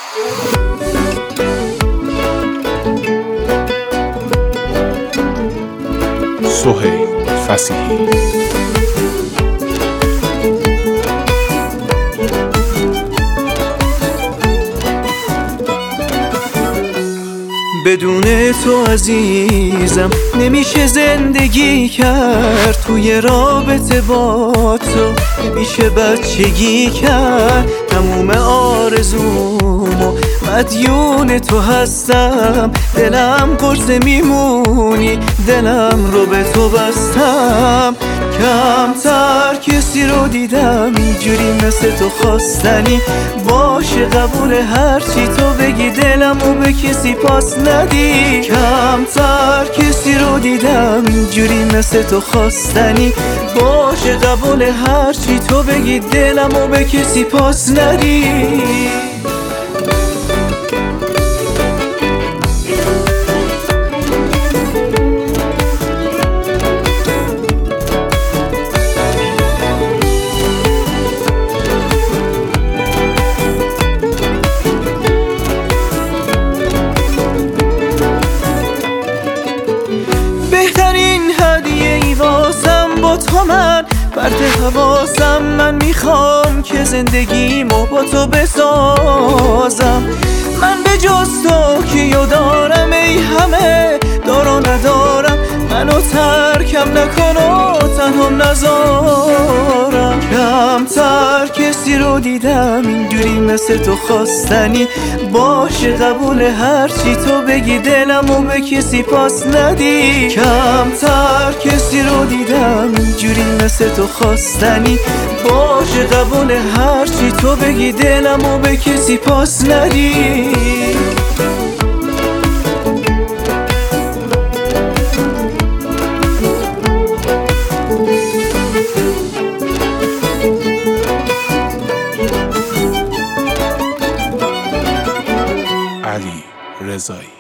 سهیل فصیحی. بدون تو عزیزم نمیشه زندگی کرد، توی رابطه با تو نمیشه بچگی کرد. تموم آرزومو مدیون تو هستم، دلم قرص میمونی، دلم رو به تو بستم. کمتر کسی رو دیدم اینجوری مثل تو خواستنی، باشه قبول هرچی تو بگی، دلمو به کسی پاس ندی. کمتر کسی رو دیدم اینجوری مثل تو خواستنی، باشه قبول هرچی تو بگی، دلمو به کسی پاس ندی. بهترین هدیه ای واسم با تو من پرت حواسم، من میخوام که زندگیمو با تو بسازم. من به جز تو کیو دارم ای همه دار و ندارم، منو ترکم نکن و تنهام نذارم. کمتر کسی رو دیدم اینجوری مثل تو خواستنی، باشه قبول هرچی تو بگی، دلمو به کسی پاس ندی. کمتر کسی رو دیدم اینجوری مثل تو خواستنی، باشه قبول هرچی تو بگی، دلمو به کسی پاس ندی. علی رضایی.